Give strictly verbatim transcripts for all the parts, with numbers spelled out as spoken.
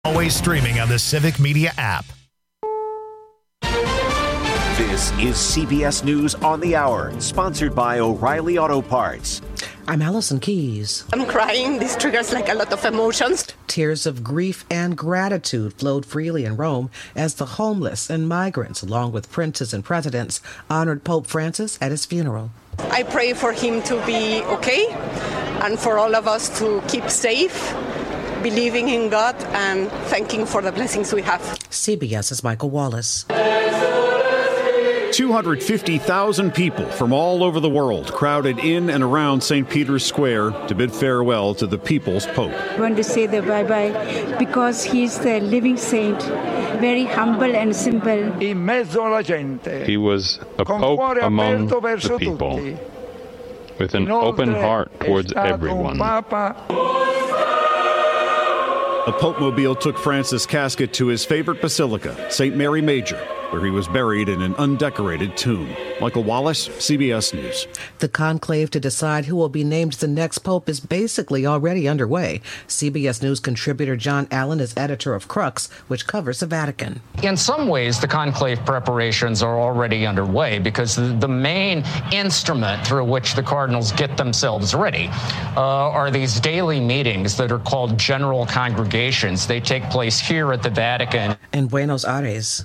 Always streaming on the Civic Media app. This is C B S News on the Hour, sponsored by O'Reilly Auto Parts. I'm Allison Keyes. I'm crying. This triggers like a lot of emotions. Tears of grief and gratitude flowed freely in Rome as the homeless and migrants, along with princes and presidents, honored Pope Francis at his funeral. I pray for him to be okay and for all of us to keep safe, believing in God and thanking for the blessings we have. CBS's Michael Wallace. two hundred fifty thousand people from all over the world crowded in and around Saint Peter's Square to bid farewell to the people's Pope. I want to say the bye-bye because he's the living saint, very humble and simple. He was a Pope among the people, with an open heart towards everyone. A Pope-mobile took Francis' casket to his favorite basilica, Saint Mary Major, where he was buried in an undecorated tomb. Michael Wallace, C B S News. The conclave to decide who will be named the next pope is basically already underway. C B S News contributor John Allen is editor of Crux, which covers the Vatican. In some ways, the conclave preparations are already underway because the main instrument through which the cardinals get themselves ready uh, are these daily meetings that are called general congregations. They take place here at the Vatican. In Buenos Aires.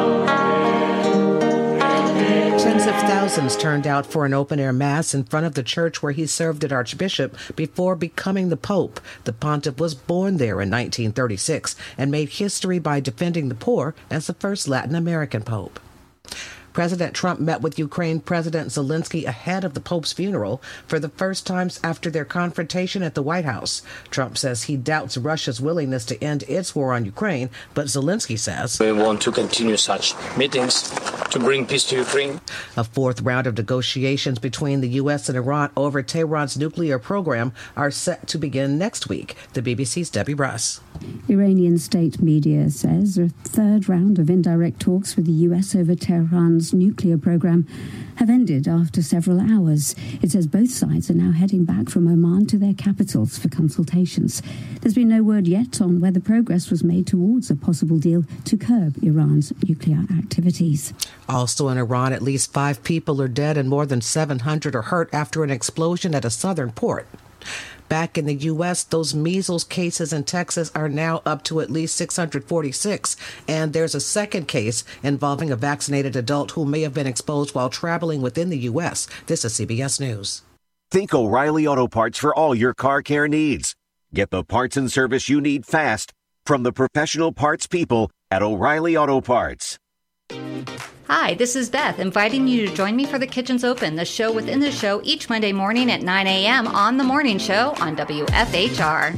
Tens of thousands turned out for an open-air mass in front of the church where he served as archbishop before becoming the pope. The pontiff was born there in nineteen thirty-six and made history by defending the poor as the first Latin American pope. President Trump met with Ukraine President Zelensky ahead of the Pope's funeral for the first time after their confrontation at the White House. Trump says he doubts Russia's willingness to end its war on Ukraine, but Zelensky says we want to continue such meetings to bring peace to Ukraine. A fourth round of negotiations between the U S and Iran over Tehran's nuclear program are set to begin next week. The B B C's Debbie Russ. Iranian state media says a third round of indirect talks with the U S over Tehran's nuclear program have ended after several hours. It says both sides are now heading back from Oman to their capitals for consultations. There's been no word yet on whether progress was made towards a possible deal to curb Iran's nuclear activities. Also in Iran, at least five people are dead and more than seven hundred are hurt after an explosion at a southern port. Back in the U S, those measles cases in Texas are now up to at least six hundred forty-six, and there's a second case involving a vaccinated adult who may have been exposed while traveling within the U S. This is C B S News. Think O'Reilly Auto Parts for all your car care needs. Get the parts and service you need fast from the professional parts people at O'Reilly Auto Parts. Hi, this is Beth, inviting you to join me for The Kitchen's Open, the show within the show each Monday morning at nine a.m. on The Morning Show on W F H R.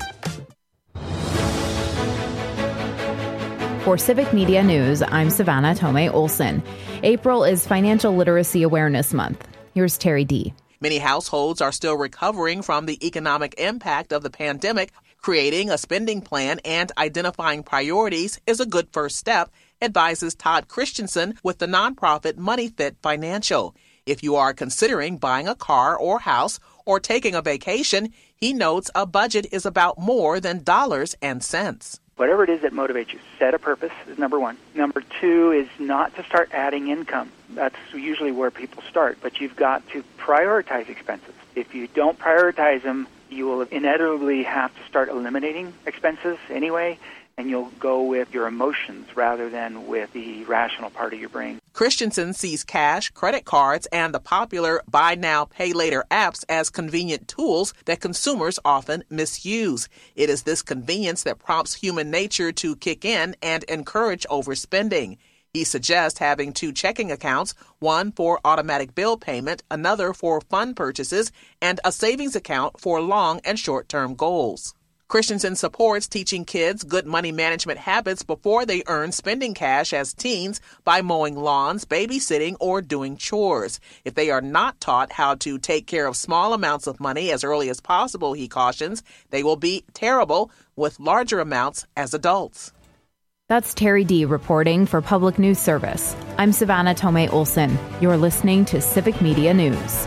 For Civic Media News, I'm Savannah Tomei Olson. April is Financial Literacy Awareness Month. Here's Terry D. Many households are still recovering from the economic impact of the pandemic. Creating a spending plan and identifying priorities is a good first step, advises Todd Christensen with the nonprofit MoneyFit Financial. If you are considering buying a car or house or taking a vacation, he notes a budget is about more than dollars and cents. Whatever it is that motivates you, set a purpose is number one. Number two is not to start adding income. That's usually where people start, but you've got to prioritize expenses. If you don't prioritize them, you will inevitably have to start eliminating expenses anyway, and you'll go with your emotions rather than with the rational part of your brain. Christensen sees cash, credit cards, and the popular buy now, pay later apps as convenient tools that consumers often misuse. It is this convenience that prompts human nature to kick in and encourage overspending. He suggests having two checking accounts, one for automatic bill payment, another for fund purchases, and a savings account for long and short-term goals. Christensen supports teaching kids good money management habits before they earn spending cash as teens by mowing lawns, babysitting, or doing chores. If they are not taught how to take care of small amounts of money as early as possible, he cautions, they will be terrible with larger amounts as adults. That's Terry D. reporting for Public News Service. I'm Savannah Tomei Olson. You're listening to Civic Media News.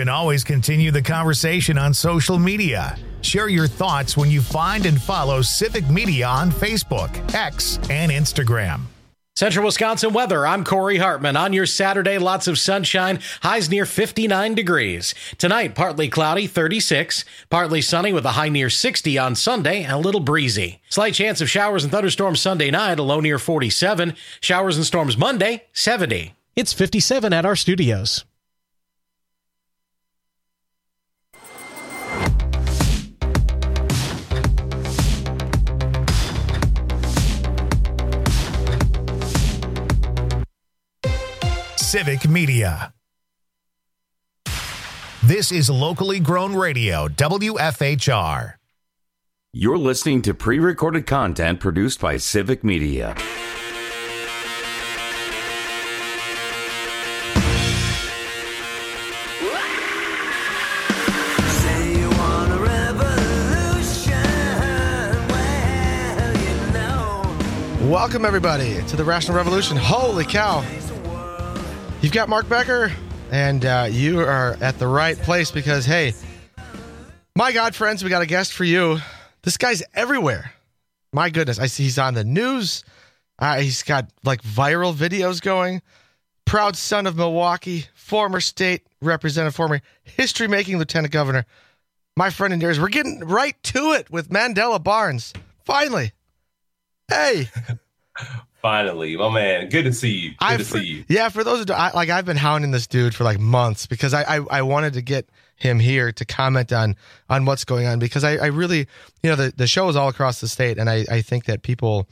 can always continue the conversation on social media. Share your thoughts when you find and follow Civic Media on Facebook, X, and Instagram. Central Wisconsin weather. I'm Corey Hartman. On your Saturday, lots of sunshine, highs near fifty-nine degrees. Tonight, partly cloudy, thirty-six. Partly sunny with a high near sixty on Sunday and a little breezy. Slight chance of showers and thunderstorms Sunday night, a low near forty-seven. Showers and storms Monday, seventy. It's fifty-seven at our studios. Civic Media. This is locally grown radio, W F H R. You're listening to pre-recorded content produced by Civic Media. Welcome, everybody, to the Rational Revolution. Holy cow. You've got Mark Becker, and uh, you are at the right place because, hey, my God, friends, we got a guest for you. This guy's everywhere. My goodness. I see he's on the news. Uh, he's got, like, viral videos going. Proud son of Milwaukee, former state representative, former history-making lieutenant governor. My friend and yours, we're getting right to it with Mandela Barnes. Finally. Hey. Finally, my man. Good to see you. Good I, to for, see you. Yeah, for those who do, I, like, I've been hounding this dude for like months because I, I, I wanted to get him here to comment on on what's going on because I, I really, you know, the, the show is all across the state, and I, I think that people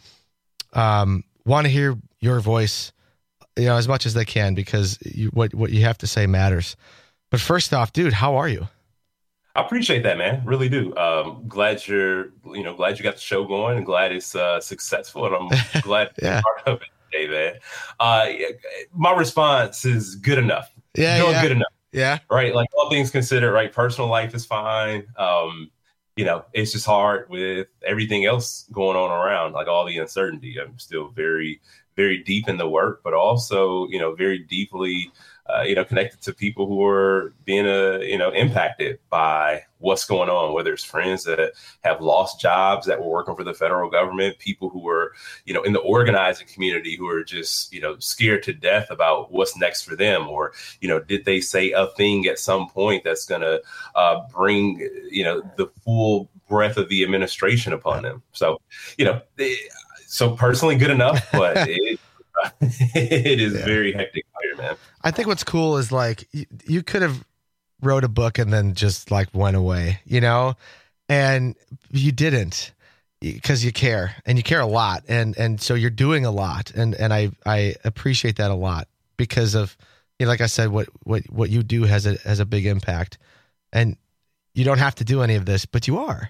um, want to hear your voice, you know, as much as they can because you, what what you have to say matters. But first off, dude, how are you? I appreciate that, man. Really do. Um, glad you're, you know, glad you got the show going and glad it's uh, successful. And I'm glad to yeah. be part of it today, man. Uh, my response is good enough. Yeah, Doing yeah. good enough. Yeah. Right. Like all things considered, right. Personal life is fine. Um, you know, it's just hard with everything else going on around, like all the uncertainty. I'm still very, very deep in the work, but also, you know, very deeply Uh, you know, connected to people who are being, uh, you know, impacted by what's going on, whether it's friends that have lost jobs that were working for the federal government, people who are, you know, in the organizing community who are just, you know, scared to death about what's next for them. Or, you know, did they say a thing at some point that's going to uh, bring, you know, the full breadth of the administration upon them? So, you know, so personally good enough, but it, it is yeah. very hectic here, man. I think what's cool is like you, you could have wrote a book and then just like went away, you know, and you didn't because you care and you care a lot. And, and so you're doing a lot. And, and I, I appreciate that a lot because of, you know, like I said, what, what, what you do has a, has a big impact and you don't have to do any of this, but you are.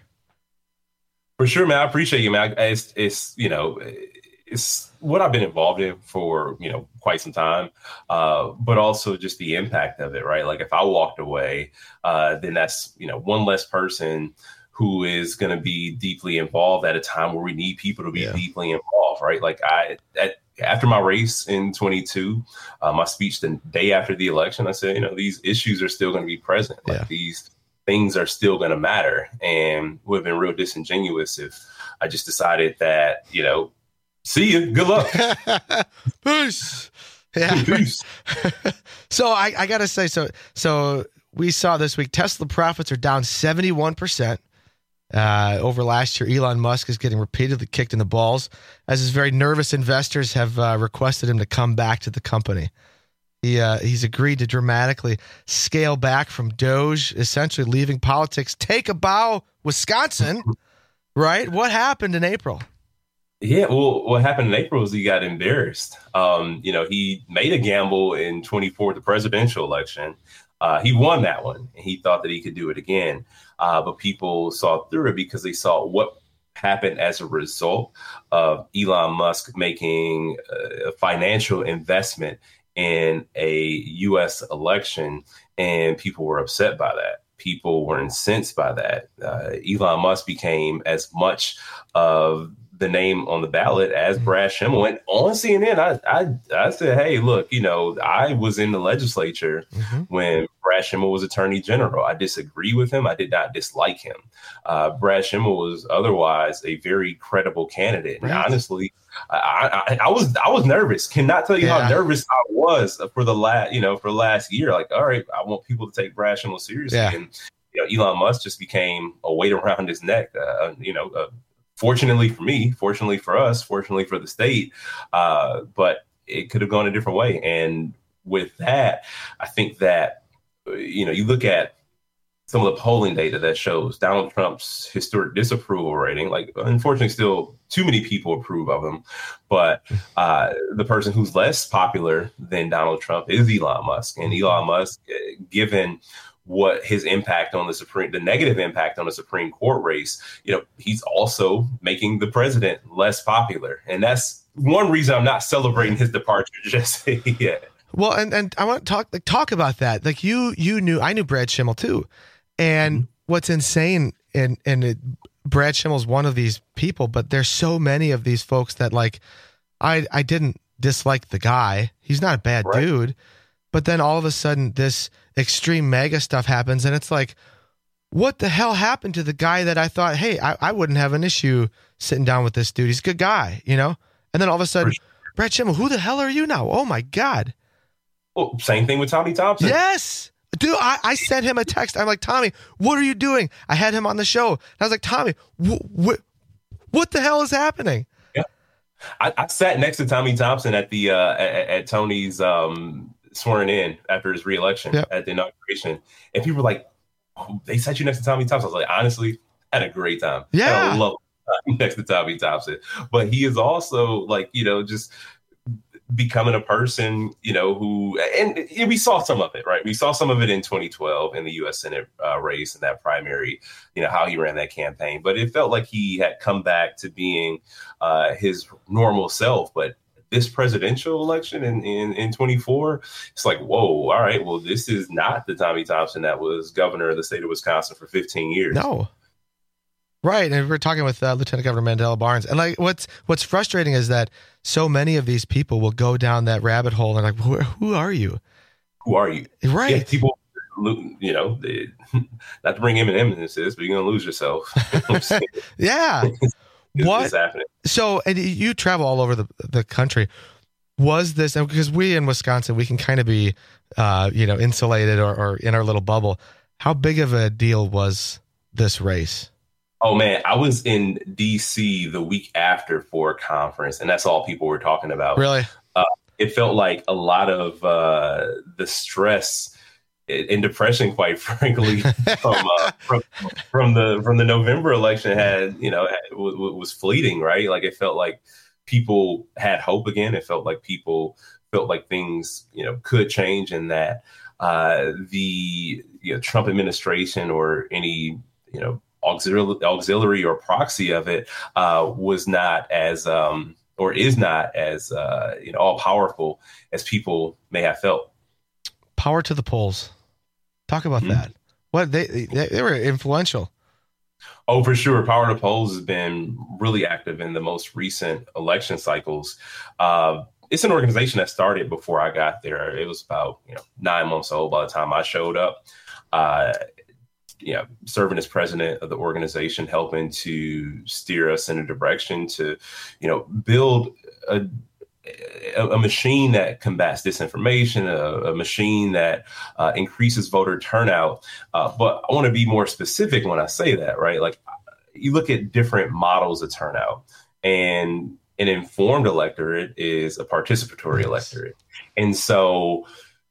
For sure, man. I appreciate you, man. It's, it's, you know, it's what I've been involved in for, you know, quite some time, uh, but also just the impact of it, right? Like if I walked away, uh, then that's, you know, one less person who is going to be deeply involved at a time where we need people to be yeah. deeply involved, right? Like I, at, after my race in twenty-two, uh, my speech the day after the election, I said, you know, these issues are still going to be present. Like yeah. these things are still going to matter. And would have been real disingenuous if I just decided that, you know, see you. Good luck. Peace. Yeah. Peace. So I, I got to say, so so we saw this week, Tesla profits are down seventy-one percent uh, over last year. Elon Musk is getting repeatedly kicked in the balls as his very nervous investors have uh, requested him to come back to the company. He uh, He's agreed to dramatically scale back from Doge, essentially leaving politics. Take a bow, Wisconsin, right? What happened in April? Yeah, well, what happened in April is he got embarrassed. Um, you know, he made a gamble in twenty-four, the presidential election. Uh, he won that one, and he thought that he could do it again. Uh, but people saw through it because they saw what happened as a result of Elon Musk making a financial investment in a U S election, and people were upset by that. People were incensed by that. Uh, Elon Musk became as much of the name on the ballot as Brad Schimel. And on C N N, I I, I said, hey, look, you know, I was in the legislature mm-hmm. when Brad Schimel was Attorney General. I disagree with him. I did not dislike him. Uh, Brad Schimel was otherwise a very credible candidate. Right. And honestly, I, I, I was I was nervous. Cannot tell you yeah. how nervous I was for the last, you know, for last year. Like, all right, I want people to take Brad Schimel seriously. Yeah. And you know, Elon Musk just became a weight around his neck. Uh, you know. Uh, Fortunately for me, fortunately for us, fortunately for the state, uh, but it could have gone a different way. And with that, I think that, you know, you look at some of the polling data that shows Donald Trump's historic disapproval rating, like, unfortunately, still too many people approve of him. But uh, the person who's less popular than Donald Trump is Elon Musk. And Elon Musk, given what his impact on the Supreme, the negative impact on the Supreme Court race, you know, he's also making the president less popular. And that's one reason I'm not celebrating his departure just yet. Well, and, and I want to talk, like, talk about that. Like you, you knew, I knew Brad Schimel too. And mm-hmm. what's insane, and, and it, Brad Schimel's one of these people, but there's so many of these folks that, like, I, I didn't dislike the guy. He's not a bad right. dude. But then all of a sudden this extreme mega stuff happens, and it's like, what the hell happened to the guy that I thought, hey, I, I wouldn't have an issue sitting down with this dude. He's a good guy, you know? And then all of a sudden, sure. Brad Schimel, who the hell are you now? Oh my God. Well, same thing with Tommy Thompson. Yes. Dude, I, I sent him a text. I'm like, Tommy, what are you doing? I had him on the show. And I was like, Tommy, wh- wh- what the hell is happening? Yeah. I, I sat next to Tommy Thompson at the, uh, at, at Tony's, um, sworn in after his reelection yep. at the inauguration, and people were like, oh, they sat you next to Tommy Thompson. I was like, honestly, I had a great time. Yeah, I love next to Tommy Thompson. But he is also, like, you know, just becoming a person, you know, who, and, and we saw some of it, right? We saw some of it in twenty twelve in the U S Senate uh, race and that primary, you know, how he ran that campaign. But it felt like he had come back to being uh, his normal self. But this presidential election in, in, in twenty-four, it's like, whoa, all right, well, this is not the Tommy Thompson that was governor of the state of Wisconsin for fifteen years. No. Right. And we're talking with uh, Lieutenant Governor Mandela Barnes. And like, what's what's frustrating is that so many of these people will go down that rabbit hole and like, who, who are you? Who are you? Right. Yeah, people, you know, they, not to bring Eminem into this, but you're going to lose yourself. Yeah. It's, what? It's happening. So, and you travel all over the the country. Was this, because we in Wisconsin, we can kind of be, uh, you know, insulated or, or in our little bubble. How big of a deal was this race? Oh, man, I was in D C the week after for a conference, and that's all people were talking about. Really? Uh, it felt like a lot of uh, the stress and depression, quite frankly, from, uh, from from the from the November election had, you know, had, w- w- was fleeting, right? Like, it felt like people had hope again. It felt like people felt like things, you know, could change, and that uh, the you know, Trump administration or any, you know, auxiliary, auxiliary or proxy of it uh, was not as um, or is not as uh, you know, all powerful as people may have felt. Power to the polls. Talk about mm-hmm. that. What they, they they were influential. Oh, for sure. Power to polls has been really active in the most recent election cycles. Uh, it's an organization that started before I got there. It was about, you know, nine months old by the time I showed up. Uh, you know, serving as president of the organization, helping to steer us in a direction to, you know, build a a machine that combats disinformation, a, a machine that uh, increases voter turnout. Uh, but I want to be more specific when I say that, right? Like, you look at different models of turnout, and an informed electorate is a participatory yes. electorate. And so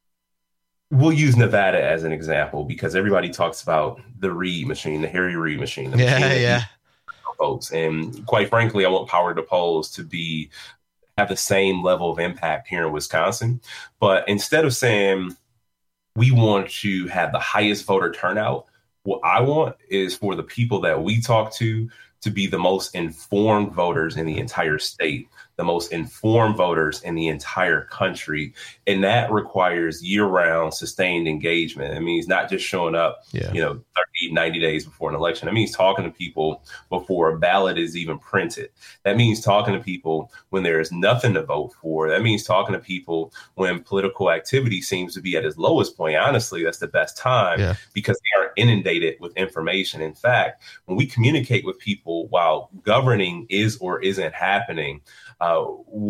we'll use Nevada as an example, because everybody talks about the Reid machine, the Harry Reid machine. The yeah, machine yeah. Votes. And quite frankly, I want Power to Polls to be have the same level of impact here in Wisconsin. But instead of saying we want to have the highest voter turnout, what I want is for the people that we talk to to be the most informed voters in the entire state, the most informed voters in the entire country. And that requires year-round sustained engagement. It means not just showing up, yeah. you know, thirty ninety days before an election. That means talking to people before a ballot is even printed. That means talking to people when there is nothing to vote for. That means talking to people when political activity seems to be at its lowest point. Honestly, that's the best time yeah. because they are inundated with information. In fact, when we communicate with people while governing is or isn't happening, uh,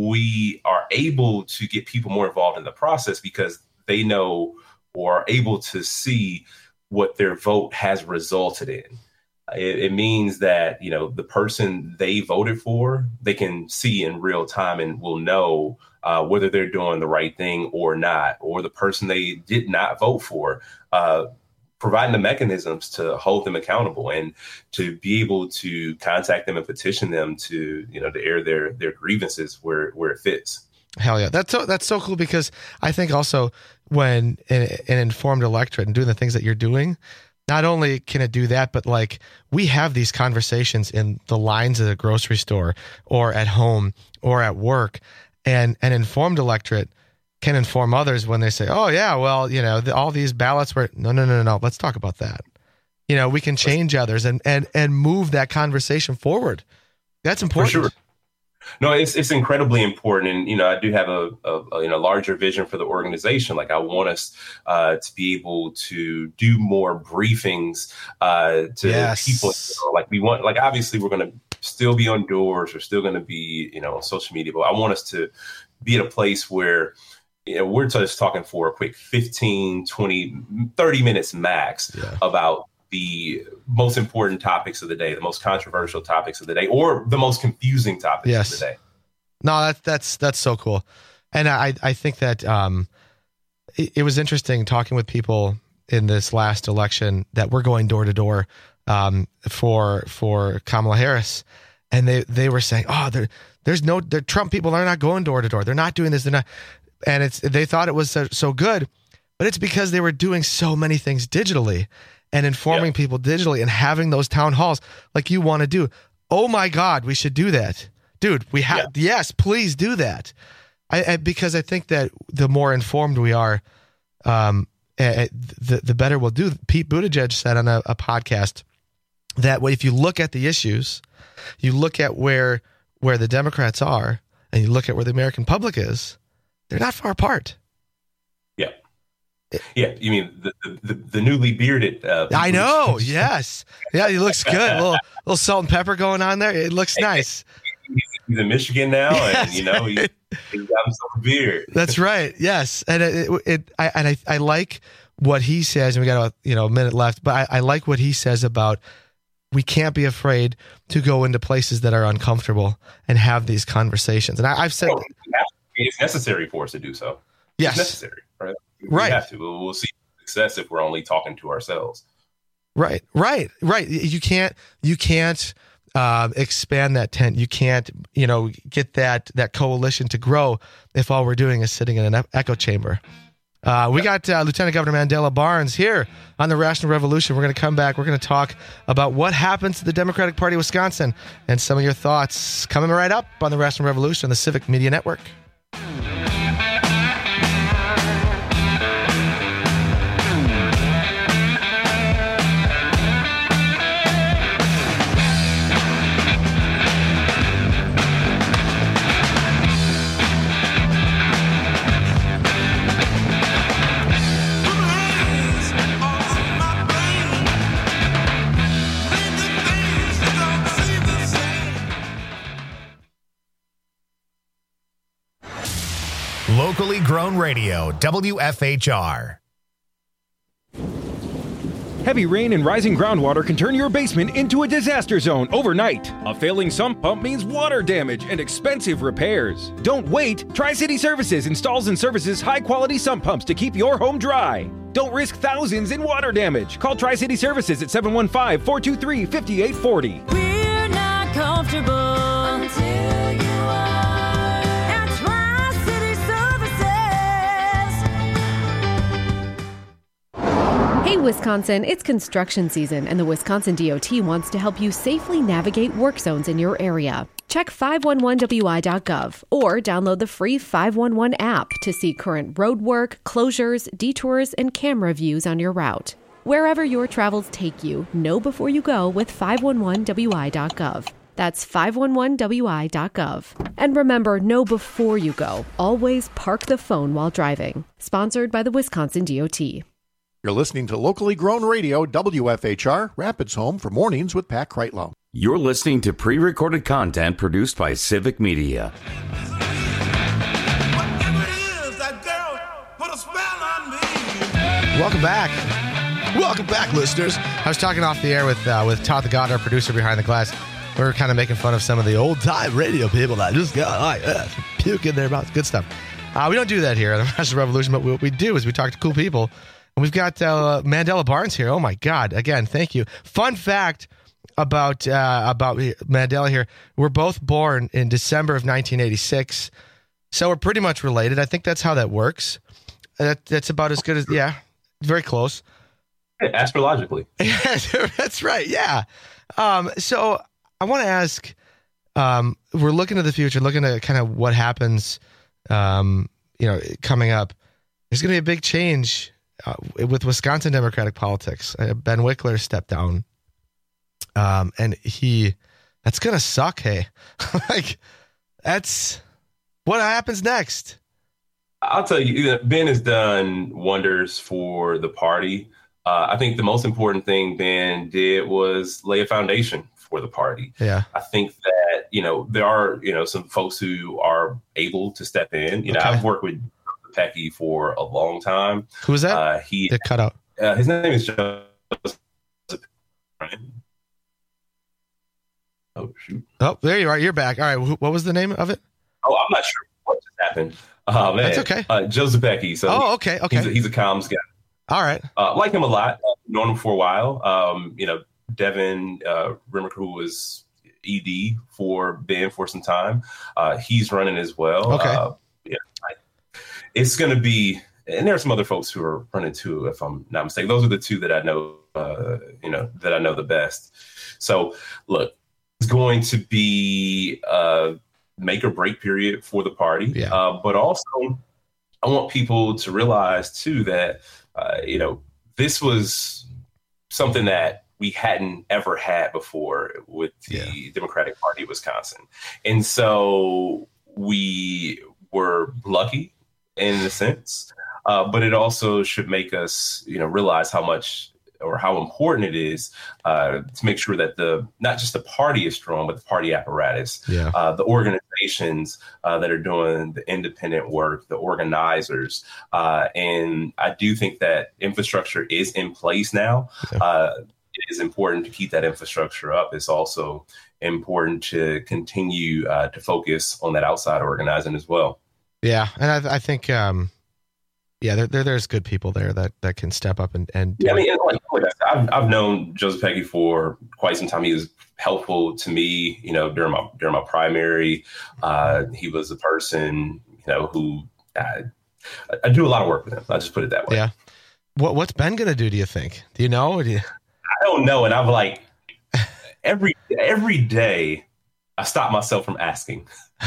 we are able to get people more involved in the process because they know or are able to see what their vote has resulted in. It, it means that, you know, the person they voted for, they can see in real time and will know uh, whether they're doing the right thing or not, or the person they did not vote for, uh, providing the mechanisms to hold them accountable and to be able to contact them and petition them to, you know, to air their their grievances where, where it fits. Hell yeah. That's so, that's so cool because I think also when an, an informed electorate and doing the things that you're doing, not only can it do that, but like we have these conversations in the lines of the grocery store or at home or at work, and an informed electorate can inform others when they say, oh yeah, well, you know, the, all these ballots were, no, no, no, no, no, let's talk about that. You know, we can change others and, and, and move that conversation forward. That's important. For sure. No, it's it's incredibly important, and you know I do have a, a, a you know larger vision for the organization. Like I want us uh, to be able to do more briefings uh, to yes. people. You know, like we want, like obviously we're going to still be on doors, we're still going to be you know on social media, but I want us to be at a place where you know we're just talking for a quick fifteen, twenty, thirty minutes max yeah. about the most important topics of the day, the most controversial topics of the day, or the most confusing topics yes. of the day. No, that's, that's, that's so cool. And I, I think that, um, it, it was interesting talking with people in this last election that we're going door to door, um, for, for Kamala Harris. And they, they were saying, oh, there, there's no, the Trump people are not going door to door. They're not doing this. They're not. And it's, they thought it was so, so good, but it's because they were doing so many things digitally and informing yep. people digitally and having those town halls like you want to do. Oh my God, we should do that. Dude, we have, yeah. yes, please do that. I, I because I think that the more informed we are, um, uh, the, the better we'll do. Pete Buttigieg said on a, a podcast that if you look at the issues, you look at where, where the Democrats are and you look at where the American public is, they're not far apart. Yeah. Yeah, you mean the the, the newly bearded? Uh, I know. Yes. Yeah, he looks good. A little, little salt and pepper going on there. It looks nice. He's in Michigan now, yes. and you know he, he got himself a beard. That's right. Yes, and it, it, it I and I, I like what he says. And we got a you know a minute left, but I, I like what he says about we can't be afraid to go into places that are uncomfortable and have these conversations. And I, I've said oh, it's necessary for us to do so. Yes, it's necessary. Right. We right. have to. We'll, we'll see success if we're only talking to ourselves. Right. Right. Right. You can't. You can't uh, expand that tent. You can't. You know, get that that coalition to grow if all we're doing is sitting in an echo chamber. Uh, we got uh, Lieutenant Governor Mandela Barnes here on the Rational Revolution. We're going to come back. We're going to talk about what happens to the Democratic Party of Wisconsin and some of your thoughts coming right up on the Rational Revolution on the Civic Media Network. Locally grown radio, W F H R. Heavy rain and rising groundwater can turn your basement into a disaster zone overnight. A failing sump pump means water damage and expensive repairs. Don't wait. Tri-City Services installs and services high-quality sump pumps to keep your home dry. Don't risk thousands in water damage. Call Tri-City Services at seven one five, four two three, five eight four zero. We're not comfortable until you are. Hey Wisconsin, it's construction season and the Wisconsin D O T wants to help you safely navigate work zones in your area. Check five one one W I dot gov or download the free five one one app to see current road work, closures, detours, and camera views on your route. Wherever your travels take you, know before you go with five one one W I dot gov. That's five one one W I dot gov. And remember, know before you go. Always park the phone while driving. Sponsored by the Wisconsin D O T. You're listening to locally grown radio, W F H R, Rapids Home for Mornings with Pat Kreitlow. You're listening to pre-recorded content produced by Civic Media. Welcome back. Welcome back, listeners. I was talking off the air with uh, with Todd the God, our producer behind the glass. We were kind of making fun of some of the old-time radio people that just got like uh, puke in their mouths. Good stuff. Uh, we don't do that here at the National Revolution, but what we do is we talk to cool people. And we've got uh, Mandela Barnes here. Oh, my God. Again, thank you. Fun fact about uh, about Mandela here. We're both born in December of nineteen eighty-six, so we're pretty much related. I think that's how that works. That, that's about as good as, yeah, very close. Astrologically. That's right, yeah. Um, so I want to ask, um, we're looking to the future, looking at kind of what happens, um, you know, coming up. There's going to be a big change uh, with Wisconsin Democratic politics. Uh, Ben Wickler stepped down, um, and he, that's going to suck, hey. Like, that's, what happens next? I'll tell you, Ben has done wonders for the party. Uh, I think the most important thing Ben did was lay a foundation for the party. Yeah. I think that, you know, there are, you know, some folks who are able to step in. You know, Okay. I've worked with Pecky for a long time. Who is that? Uh, he They cut out. Uh, his name is Joseph. Oh, shoot. Oh, there you are. You're back. All right. Wh- What was the name of it? Oh, I'm not sure what just happened. Oh, man. That's okay. Uh, Joseph Pecky. So Oh, okay, okay. He's a, he's a comms guy. All right. Uh, like him a lot. Uh, known him for a while. Um, you know, Devin uh, Rimmer, who was E D for Ben for some time, uh, he's running as well. Okay. Uh, yeah, I, it's going to be, and there are some other folks who are running too, if I'm not mistaken. Those are the two that I know, uh, you know, that I know the best. So, look, it's going to be a make or break period for the party. Yeah. Uh, but also, I want people to realize too that, uh, you know, this was something that we hadn't ever had before with the yeah. Democratic Party of Wisconsin. And so we were lucky in a sense, uh, but it also should make us, you know, realize how much or how important it is uh, to make sure that the not just the party is strong, but the party apparatus, yeah. uh, the organizations uh, that are doing the independent work, the organizers. Uh, and I do think that infrastructure is in place now. Yeah. Uh, it is important to keep that infrastructure up. It's also important to continue uh, to focus on that outside organizing as well. Yeah. And I, I think, um, yeah, there, there, there's good people there that, that can step up and, and yeah, I mean, like, I've, I've known Joseph Pecky for quite some time. He was helpful to me, you know, during my during my primary. Uh, he was a person, you know, who uh, I do a lot of work with him. I'll just put it that way. Yeah. What What's Ben gonna do? Do you think? Do you know? Do you... I don't know, and I'm like every every day I stop myself from asking.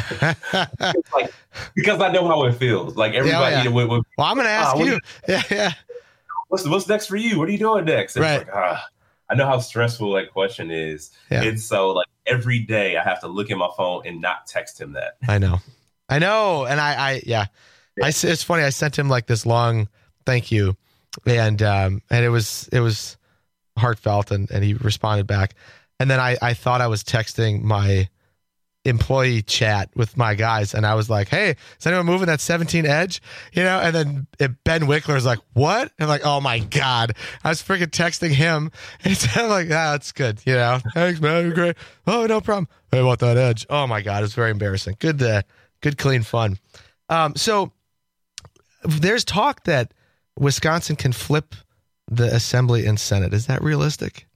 like, because I know how it feels. Like everybody. Yeah, yeah. You know, with, with, well, I'm going to ask uh, you. you. Yeah, yeah. What's what's next for you? What are you doing next? And right. It's like, ah, I know how stressful that question is. Yeah. And so, like every day, I have to look at my phone and not text him that. I know, I know, and I, I yeah, yeah. I. It's funny. I sent him like this long thank you, and um, and it was it was heartfelt, and and he responded back, and then I I thought I was texting my employee chat with my guys, and I was like, hey, is anyone moving that seventeen Edge, you know? And then it, Ben Wickler's like, what? And I'm like, oh my God, I was freaking texting him, and I'm like, ah, that's good, you know? Thanks, man, you're great. Oh, no problem. Hey, about that Edge? Oh my God, it's very embarrassing. Good uh, good clean fun. Um so there's talk that Wisconsin can flip the Assembly and Senate. Is that realistic?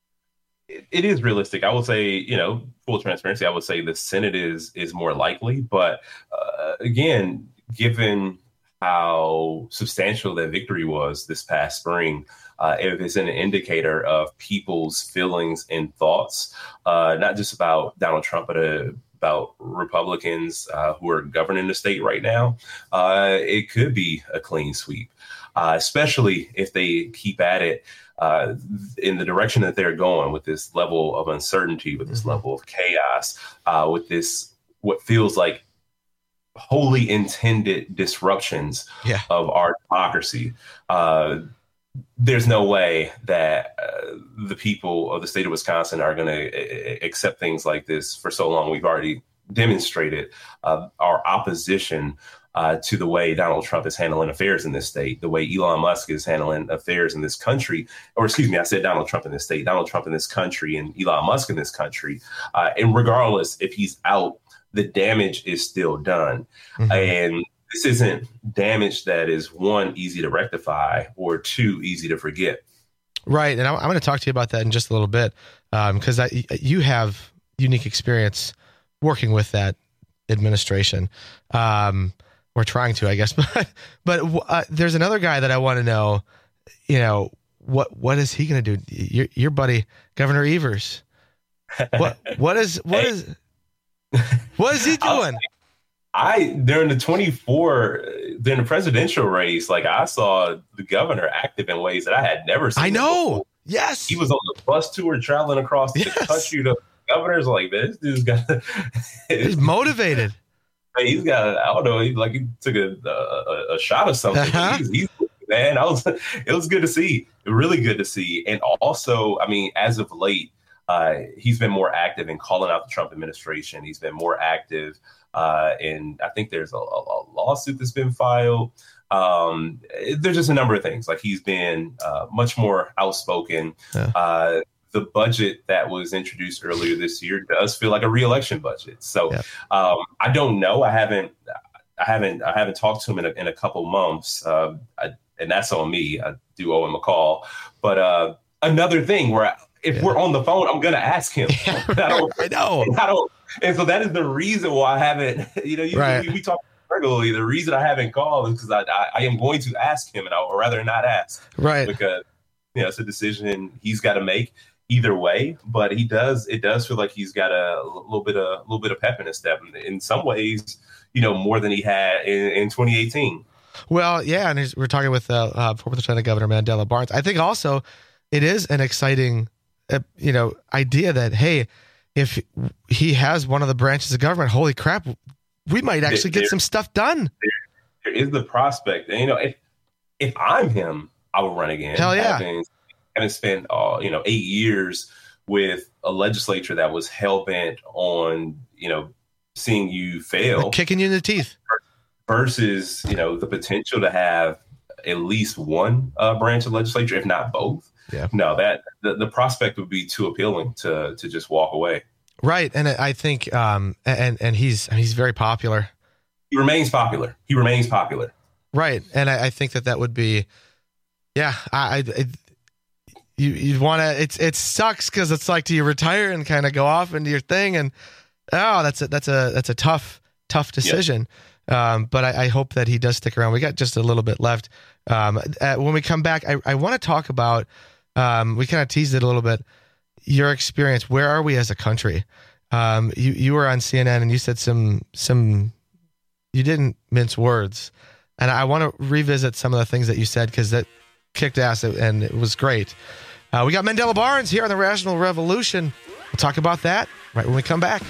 It is realistic. I would say, you know, full transparency, I would say the Senate is is more likely. But uh, again, given how substantial that victory was this past spring, uh, if it's an indicator of people's feelings and thoughts, uh, not just about Donald Trump, but uh, about Republicans uh, who are governing the state right now, uh, it could be a clean sweep, uh, especially if they keep at it. uh, in the direction that they're going with this level of uncertainty, with this mm-hmm. level of chaos, uh, with this what feels like wholly intended disruptions yeah. of our democracy. Uh, there's no way that uh, the people of the state of Wisconsin are going to a- accept things like this for so long. We've already demonstrated uh, our opposition uh, to the way Donald Trump is handling affairs in this state, the way Elon Musk is handling affairs in this country, or excuse me, I said Donald Trump in this state, Donald Trump in this country, and Elon Musk in this country. Uh, and regardless if he's out, the damage is still done. Mm-hmm. And this isn't damage that is, one, easy to rectify, or two, easy to forget. Right. And I'm, I'm going to talk to you about that in just a little bit, because um, you have unique experience working with that administration. Um, we're trying to, I guess. But but uh, there's another guy that I want to know, you know, what what is he going to do? Your, your buddy, Governor Evers. What What is, what is, what is he doing? I during the twenty-four during the presidential race, like I saw the governor active in ways that I had never seen. I know. Before. Yes, he was on the bus tour traveling across yes. the country. The governor's like, this dude's got. He's motivated. He's got. I don't know. He like he took a a, a shot of something. Uh-huh. He's, he's man. I was. It was good to see. Really good to see. And also, I mean, as of late, uh, he's been more active in calling out the Trump administration. He's been more active. Uh, and I think there's a, a lawsuit that's been filed. Um, there's just a number of things. Like he's been uh, much more outspoken. Yeah. Uh, the budget that was introduced earlier this year does feel like a re-election budget. So yeah. um, I don't know. I haven't. I haven't. I haven't talked to him in a, in a couple months, uh, I, and that's on me. I do owe him a call. But uh, another thing where I, if yeah. we're on the phone, I'm going to ask him. Yeah, I, don't, I know. I don't. And so that is the reason why I haven't, you know, usually right. we, we talk regularly. The reason I haven't called is because I, I, I am going to ask him, and I would rather not ask. Right. Because, you know, it's a decision he's got to make either way. But he does, it does feel like he's got a little bit of, a little bit of pep in his step. In some ways, you know, more than he had in, in twenty eighteen. Well, yeah. And we're talking with uh, uh, former Lieutenant Governor Mandela Barnes. I think also it is an exciting, uh, you know, idea that, hey, if he has one of the branches of government, holy crap, we might actually there, get some stuff done. There, there is the prospect. And, you know, if if I'm him, I would run again. Hell yeah. Having, having spent, uh, you know, eight years with a legislature that was hell-bent on, you know, seeing you fail. They're kicking you in the teeth. Versus, you know, the potential to have at least one uh, branch of legislature, if not both. Yeah. No, that the, the prospect would be too appealing to to just walk away. Right, and I think, um, and and he's he's very popular. He remains popular. He remains popular. Right, and I, I think that that would be, yeah. I, I you you'd want to. It's it sucks because it's like, do you retire and kind of go off into your thing? And oh, that's a that's a that's a tough tough decision. Yeah. Um, but I, I hope that he does stick around. We got just a little bit left. Um, uh, when we come back, I I want to talk about. Um, we kind of teased it a little bit. Your experience. Where are we as a country? Um, you you were on C N N and you said some some. You didn't mince words, and I want to revisit some of the things that you said because that kicked ass and it was great. Uh, we got Mandela Barnes here on the Rational Revolution. We'll talk about that right when we come back.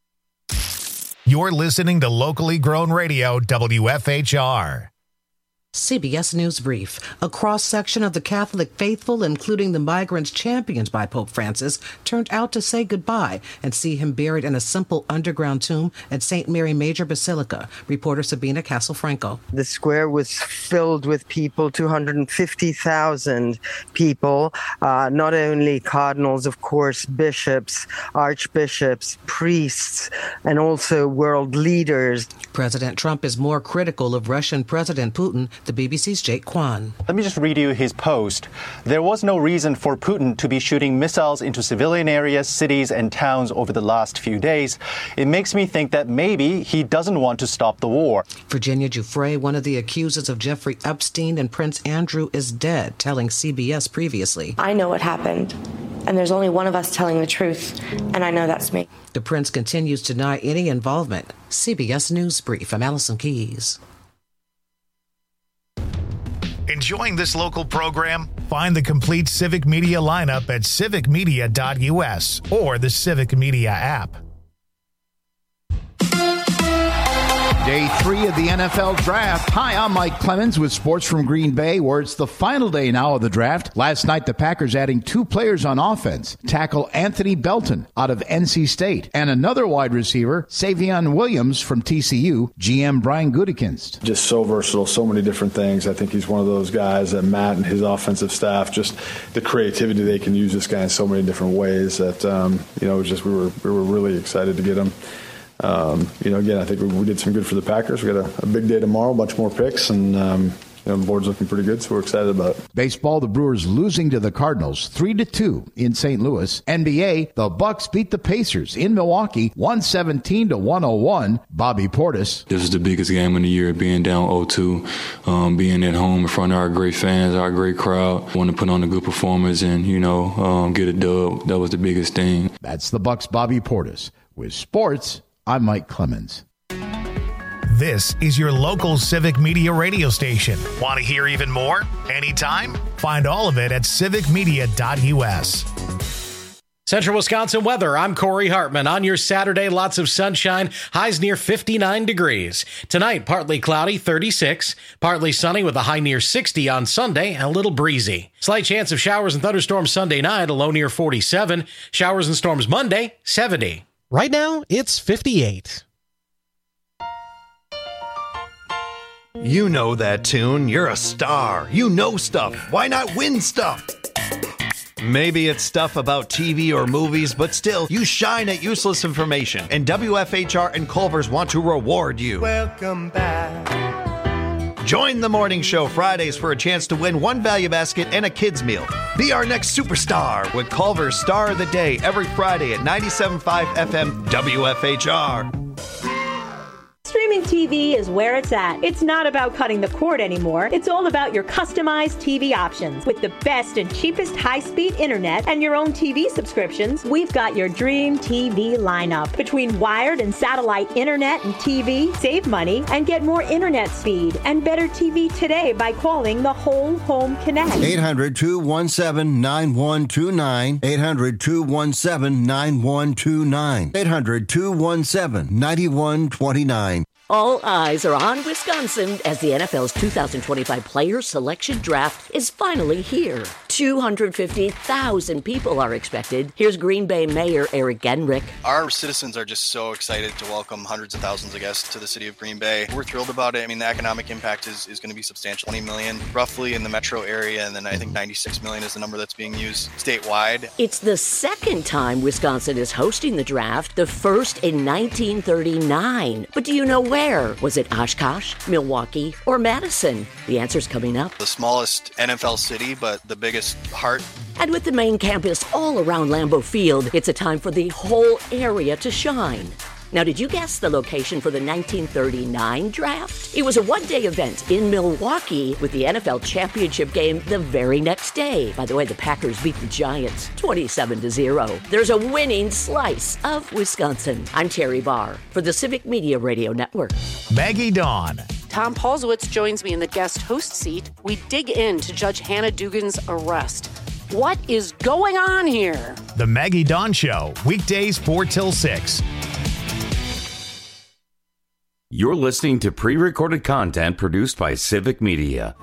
You're listening to locally grown radio W F H R. C B S News Brief. A cross-section of the Catholic faithful, including the migrants championed by Pope Francis, turned out to say goodbye and see him buried in a simple underground tomb at Saint Mary Major Basilica. Reporter Sabina Castelfranco. The square was filled with people, two hundred fifty thousand people, uh, not only cardinals, of course, bishops, archbishops, priests, and also world leaders. President Trump is more critical of Russian President Putin. The B B C's Jake Kwan. Let me just read you his post. There was no reason for Putin to be shooting missiles into civilian areas, cities, and towns over the last few days. It makes me think that maybe he doesn't want to stop the war. Virginia Giuffre, one of the accusers of Jeffrey Epstein and Prince Andrew, is dead, telling C B S previously. I know what happened, and there's only one of us telling the truth, and I know that's me. The prince continues to deny any involvement. C B S News Brief. I'm Allison Keys. Enjoying this local program? Find the complete Civic Media lineup at civic media dot u s or the Civic Media app. Day three of the N F L Draft. Hi, I'm Mike Clemens with sports from Green Bay, where it's the final day now of the draft. Last night, the Packers adding two players on offense. Tackle Anthony Belton out of N C State and another wide receiver, Savion Williams from T C U, G M Brian Gutekunst. Just so versatile, so many different things. I think he's one of those guys that Matt and his offensive staff, just the creativity they can use this guy in so many different ways that, um, you know, just we were we were really excited to get him. Um, you know, again, I think we, we did some good for the Packers. We got a, a big day tomorrow, a bunch more picks, and um, you know, the board's looking pretty good, so we're excited about it. Baseball, the Brewers losing to the Cardinals three to two in Saint Louis. N B A, the Bucks beat the Pacers in Milwaukee one seventeen to one oh one. Bobby Portis. This is the biggest game of the year, being down oh two, um, being at home in front of our great fans, our great crowd. Want to put on a good performance and, you know, um, get a dub. That was the biggest thing. That's the Bucks' Bobby Portis. With sports, I'm Mike Clemens. This is your local Civic Media radio station. Want to hear even more? Anytime? Find all of it at civic media dot u s. Central Wisconsin weather. I'm Corey Hartman. On your Saturday, lots of sunshine, highs near fifty-nine degrees. Tonight, partly cloudy, thirty-six. Partly sunny with a high near sixty on Sunday and a little breezy. Slight chance of showers and thunderstorms Sunday night, a low near forty-seven. Showers and storms Monday, seventy. Right now, it's fifty-eight. You know that tune. You're a star. You know stuff. Why not win stuff? Maybe it's stuff about T V or movies, but still, you shine at useless information. And W F H R and Culver's want to reward you. Welcome back. Join the morning show Fridays for a chance to win one value basket and a kid's meal. Be our next superstar with Culver's Star of the Day every Friday at ninety-seven point five F M W F H R. Streaming T V is where it's at. It's not about cutting the cord anymore. It's all about your customized T V options. With the best and cheapest high-speed internet and your own T V subscriptions, we've got your dream T V lineup. Between wired and satellite internet and T V, save money and get more internet speed and better T V today by calling the Whole Home Connect. eight hundred, two one seven, nine one two nine. eight hundred, two one seven, nine one two nine. eight hundred, two one seven, nine one two nine. All eyes are on Wisconsin as the N F L's two thousand twenty-five Player Selection Draft is finally here. two hundred fifty thousand people are expected. Here's Green Bay Mayor Eric Genrich. Our citizens are just so excited to welcome hundreds of thousands of guests to the city of Green Bay. We're thrilled about it. I mean, the economic impact is, is going to be substantial. twenty million roughly in the metro area, and then I think ninety-six million is the number that's being used statewide. It's the second time Wisconsin is hosting the draft, the first in nineteen thirty-nine. But do you know where? Was it Oshkosh, Milwaukee, or Madison? The answer's coming up. The smallest N F L city, but the biggest heart. And with the main campus all around Lambeau Field, it's a time for the whole area to shine. Now, did you guess the location for the nineteen thirty-nine draft? It was a one-day event in Milwaukee with the N F L championship game the very next day. By the way, the Packers beat the Giants twenty-seven to zero. There's a winning slice of Wisconsin. I'm Terry Barr for the Civic Media Radio Network. Maggie Dawn. Tom Paulsowitz joins me in the guest host seat. We dig into Judge Hannah Dugan's arrest. What is going on here? The Maggie Dawn Show, weekdays four till six. You're listening to pre-recorded content produced by Civic Media.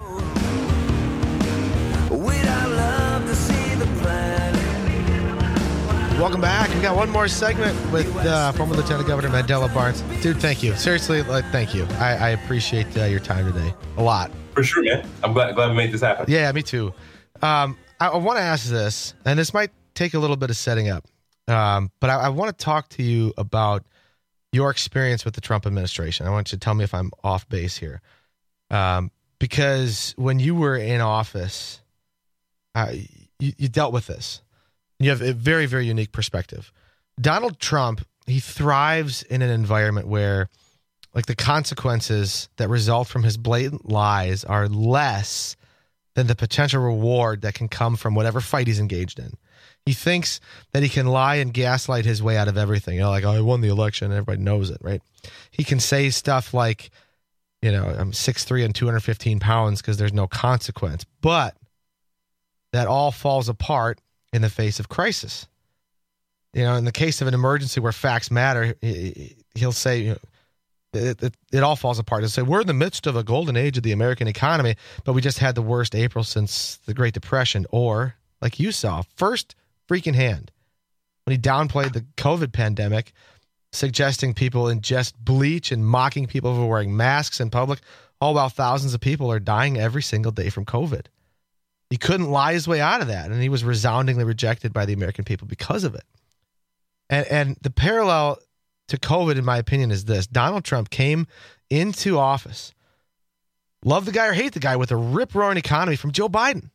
Welcome back. We got one more segment with uh, former Lieutenant Governor Mandela Barnes. Dude, thank you. Seriously, like, thank you. I, I appreciate uh, your time today a lot. For sure, man. I'm glad glad we made this happen. Yeah, me too. Um, I, I want to ask this, and this might take a little bit of setting up, um, but I, I want to talk to you about your experience with the Trump administration. I want you to tell me if I'm off base here, um, because when you were in office, uh, you, you dealt with this. You have a very, very unique perspective. Donald Trump, he thrives in an environment where, like, the consequences that result from his blatant lies are less than the potential reward that can come from whatever fight he's engaged in. He thinks that he can lie and gaslight his way out of everything. You know, like, oh, I won the election, and everybody knows it, right? He can say stuff like, you know, I'm six three and two hundred fifteen pounds because there's no consequence. But that all falls apart in the face of crisis. You know, in the case of an emergency where facts matter, he'll say, you know, it, it, it all falls apart. He'll say, we're in the midst of a golden age of the American economy, but we just had the worst April since the Great Depression. Or, like you saw, first freaking hand, when he downplayed the COVID pandemic, suggesting people ingest bleach and mocking people for wearing masks in public, all while thousands of people are dying every single day from COVID. He couldn't lie his way out of that, and he was resoundingly rejected by the American people because of it. And and the parallel to COVID, in my opinion, is this. Donald Trump came into office, love the guy or hate the guy, with a rip-roaring economy from Joe Biden.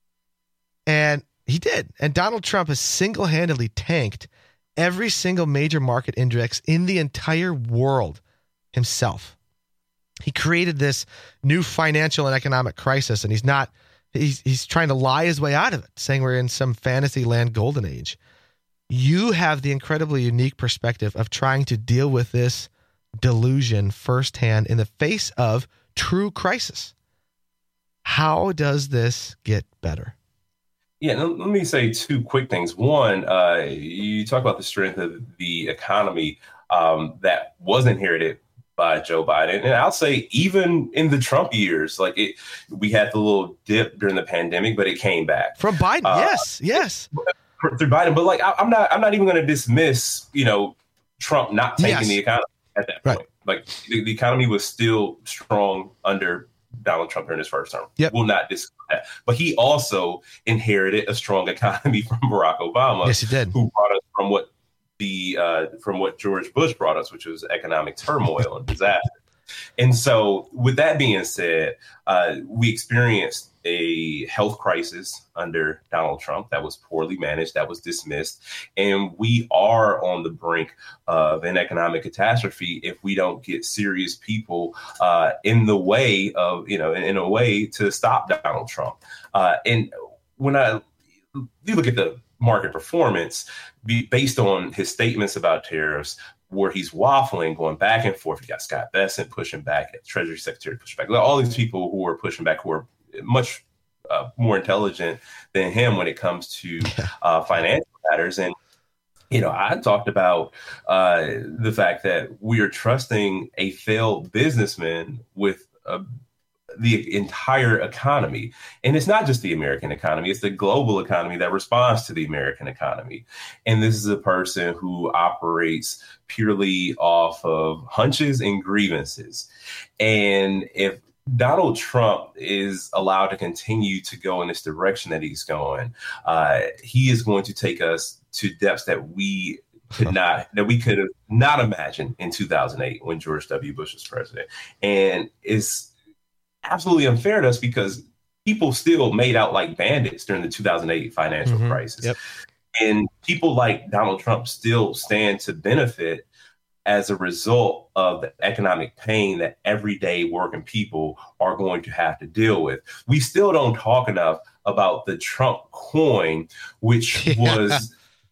And he did. And Donald Trump has single-handedly tanked every single major market index in the entire world himself. He created this new financial and economic crisis, and he's not... He's he's trying to lie his way out of it, saying we're in some fantasy land golden age. You have the incredibly unique perspective of trying to deal with this delusion firsthand in the face of true crisis. How does this get better? Yeah, let me say two quick things. One, uh, you talk about the strength of the economy um, that was inherited by Joe Biden. And I'll say even in the Trump years, like it, we had the little dip during the pandemic, but it came back. From Biden, uh, yes, yes. Through Biden. But like, I, I'm not I'm not even going to dismiss, you know, Trump not taking yes. the economy at that point. Right. Like the, the economy was still strong under Donald Trump during his first term. Yep. We'll not discuss that. But he also inherited a strong economy from Barack Obama. Yes, he did. Who brought us from what the uh, from what George Bush brought us, which was economic turmoil and disaster. And so with that being said, uh, we experienced a health crisis under Donald Trump that was poorly managed, that was dismissed. And we are on the brink of an economic catastrophe if we don't get serious people uh, in the way of, you know, in, in a way to stop Donald Trump. Uh, and when I you look at the market performance be based on his statements about tariffs, where he's waffling, going back and forth. You got Scott Bessent pushing back, Treasury Secretary pushing back. All these people who are pushing back, who are much uh, more intelligent than him when it comes to uh, financial matters. And, you know, I talked about uh, the fact that we are trusting a failed businessman with a the entire economy. And it's not just the American economy, it's the global economy that responds to the American economy. And this is a person who operates purely off of hunches and grievances. And if Donald Trump is allowed to continue to go in this direction that he's going, uh, he is going to take us to depths that we could not, that we could have not imagined in two thousand eight when George W. Bush was president. And it's absolutely unfair to us because people still made out like bandits during the two thousand eight financial mm-hmm. crisis. Yep. And people like Donald Trump still stand to benefit as a result of the economic pain that everyday working people are going to have to deal with. We still don't talk enough about the Trump coin, which yeah. was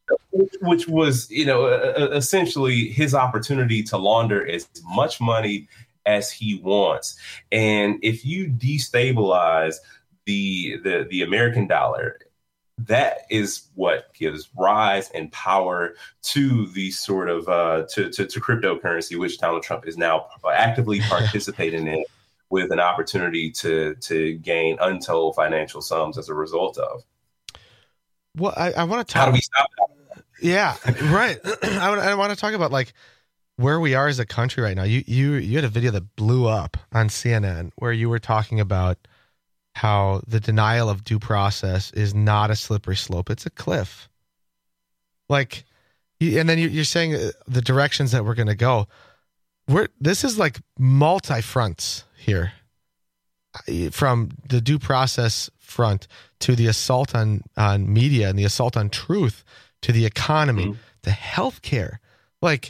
which was, you know, uh, essentially his opportunity to launder as much money as he wants. And if you destabilize the the the American dollar, that is what gives rise and power to the sort of uh, to, to, to cryptocurrency, which Donald Trump is now actively participating in, with an opportunity to to gain untold financial sums as a result of. Well, I, I want to talk. How do we stop that? Yeah, right. I, want, I want to talk about like where we are as a country right now. You you you had a video that blew up on C N N where you were talking about how the denial of due process is not a slippery slope; it's a cliff. Like, and then you're saying the directions that we're going to go. We're this is like multi fronts here, from the due process front to the assault on on media and the assault on truth to the economy, mm-hmm. to healthcare. Like,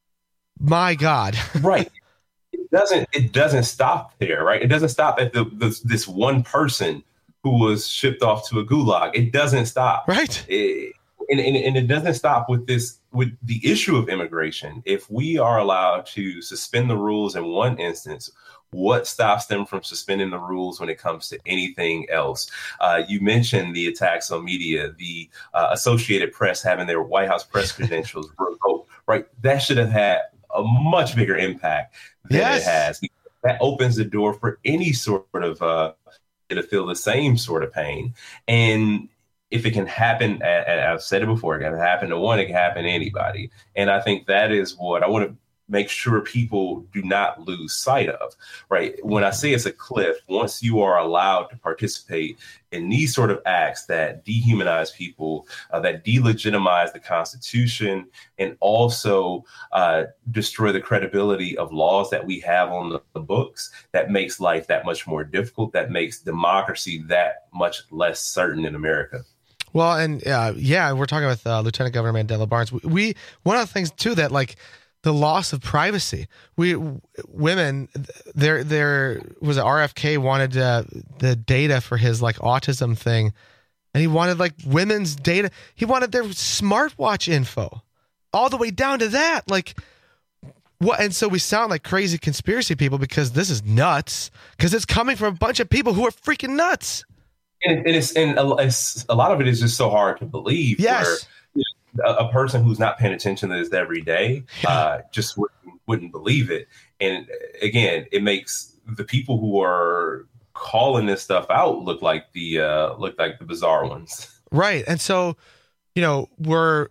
my God, right? It doesn't it doesn't stop there, right? It doesn't stop at the, the this one person who was shipped off to a gulag. It doesn't stop, right? It, and, and and it doesn't stop with this with the issue of immigration. If we are allowed to suspend the rules in one instance, what stops them from suspending the rules when it comes to anything else? Uh, you mentioned the attacks on media, the uh, Associated Press having their White House press credentials revoked, right? That should have had a much bigger impact than yes. it has. That opens the door for any sort of uh, to feel the same sort of pain. And if it can happen, and I've said it before, it can happen to one, it can happen to anybody. And I think that is what I want to make sure people do not lose sight of, right? When I say it's a cliff, once you are allowed to participate in these sort of acts that dehumanize people, uh, that delegitimize the Constitution, and also uh, destroy the credibility of laws that we have on the, the books, that makes life that much more difficult, that makes democracy that much less certain in America. Well, and uh, yeah, we're talking with uh, Lieutenant Governor Mandela Barnes. We, we one of the things too that like the loss of privacy. We women, there there was a R F K wanted uh, the data for his like autism thing, and he wanted like women's data. He wanted their smartwatch info, all the way down to that. Like what? And so we sound like crazy conspiracy people because this is nuts. Because it's coming from a bunch of people who are freaking nuts. And, and it's and a, it's, a lot of it is just so hard to believe. Yes. Where a, a person who's not paying attention to this every day uh, just wouldn't, wouldn't believe it. And again, it makes the people who are calling this stuff out look like the uh, look like the bizarre ones. Right. And so, you know, we're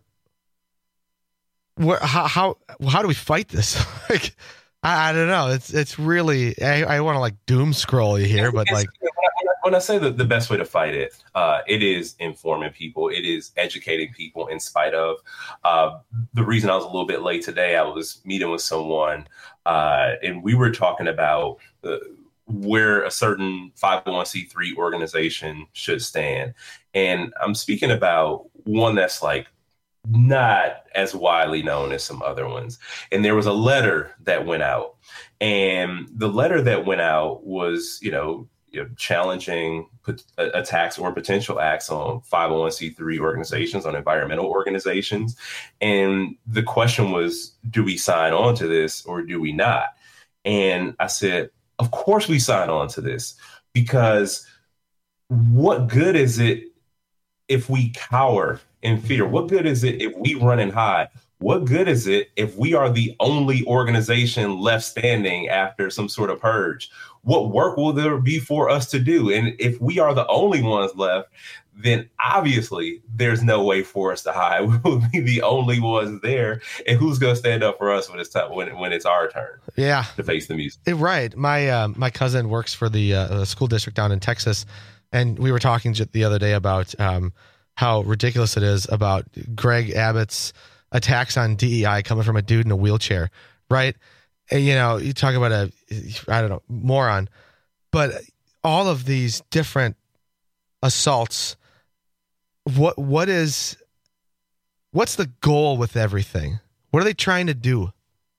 we're how how how do we fight this? Like, I, I don't know. It's it's really I, I want to like doom scroll you here, but like. When I say that the best way to fight it, uh, it is informing people. It is educating people in spite of. Uh, the reason I was a little bit late today, I was meeting with someone uh, and we were talking about uh, where a certain five oh one c three organization should stand. And I'm speaking about one that's like not as widely known as some other ones. And there was a letter that went out. And the letter that went out was, you know, You know, challenging put, uh, attacks or potential acts on five oh one c three organizations, on environmental organizations. And the question was, do we sign on to this or do we not? And I said, of course we sign on to this, because what good is it if we cower in fear? What good is it if we run and hide? What good is it if we are the only organization left standing after some sort of purge? What work will there be for us to do? And if we are the only ones left, then obviously there's no way for us to hide. We will be the only ones there. And who's going to stand up for us when it's time, when, when it's our turn? Yeah, to face the music. Right. My uh, my cousin works for the uh, school district down in Texas, and we were talking the other day about um, how ridiculous it is about Greg Abbott's attacks on D E I coming from a dude in a wheelchair, right? And, you know, you talk about a, I don't know, moron, but all of these different assaults, what what is, what's the goal with everything? What are they trying to do?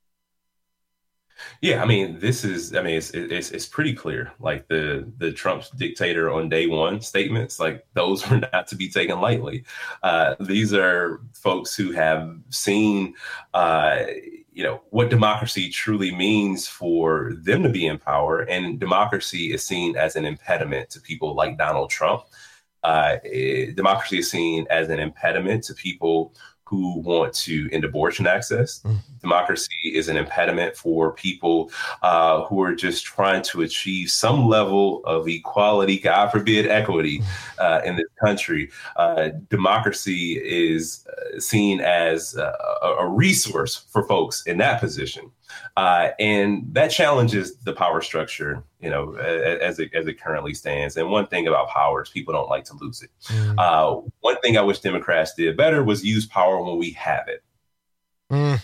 Yeah, I mean, this is, I mean, it's it's it's pretty clear. Like the the Trump's dictator on day one statements, like those were not to be taken lightly. Uh, these are folks who have seen, uh, you know, what democracy truly means for them to be in power. And democracy is seen as an impediment to people like Donald Trump. Uh, it, democracy is seen as an impediment to people who want to end abortion access. Mm. Democracy is an impediment for people uh, who are just trying to achieve some level of equality, God forbid, equity uh, in this country. Uh, democracy is seen as a, a resource for folks in that position. Uh, and that challenges the power structure, you know, as it, as it currently stands. And one thing about power is people don't like to lose it. Mm. Uh, one thing I wish Democrats did better was use power when we have it. Mm.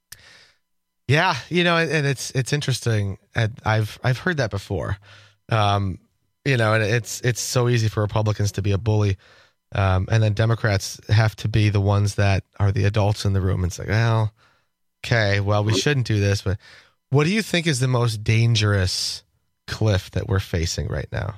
Yeah, you know, and it's it's interesting. I've I've heard that before. Um, you know, and it's it's so easy for Republicans to be a bully, um, and then Democrats have to be the ones that are the adults in the room. And it's like, well, okay, well, we shouldn't do this. But what do you think is the most dangerous cliff that we're facing right now?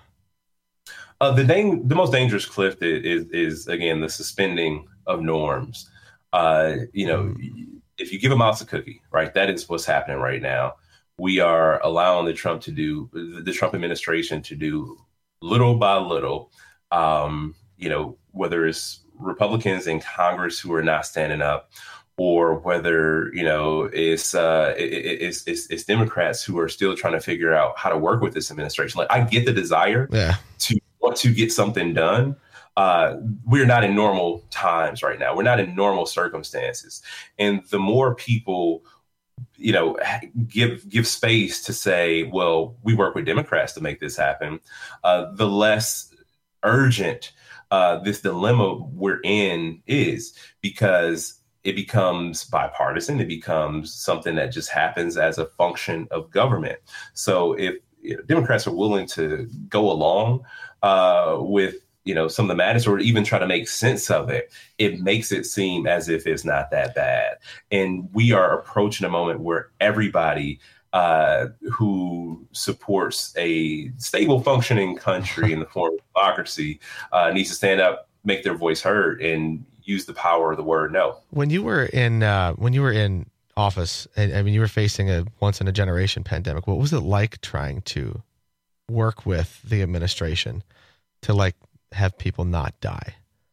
Uh, the dang, the most dangerous cliff is, is, is again, the suspending of norms. Uh, you know, mm. if you give a mouse a cookie, right, that is what's happening right now. We are allowing the Trump to do, the Trump administration to do little by little, um, you know, whether it's Republicans in Congress who are not standing up, or whether, you know, it's, uh, it, it's, it's, it's Democrats who are still trying to figure out how to work with this administration. Like, I get the desire yeah. to want to get something done. Uh, we're not in normal times right now. We're not in normal circumstances. And the more people, you know, give give space to say, well, we work with Democrats to make this happen, uh, the less urgent uh, this dilemma we're in is, because it becomes bipartisan. It becomes something that just happens as a function of government. So if you know, Democrats are willing to go along uh, with, you know, some of the madness, or even try to make sense of it, it makes it seem as if it's not that bad. And we are approaching a moment where everybody uh, who supports a stable, functioning country in the form of democracy uh, needs to stand up, make their voice heard, and use the power of the word no. When you were in uh, when you were in office, and I mean, you were facing a once in a generation pandemic. What was it like trying to work with the administration to like have people not die?